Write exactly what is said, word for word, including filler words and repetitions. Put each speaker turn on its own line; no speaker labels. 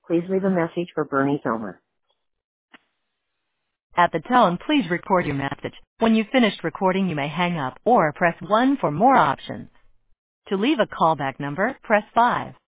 Please leave a message for Bernie Zomer.
At the tone, please record your message. When you've finished recording, you may hang up or press one for more options. To leave a callback number, press five.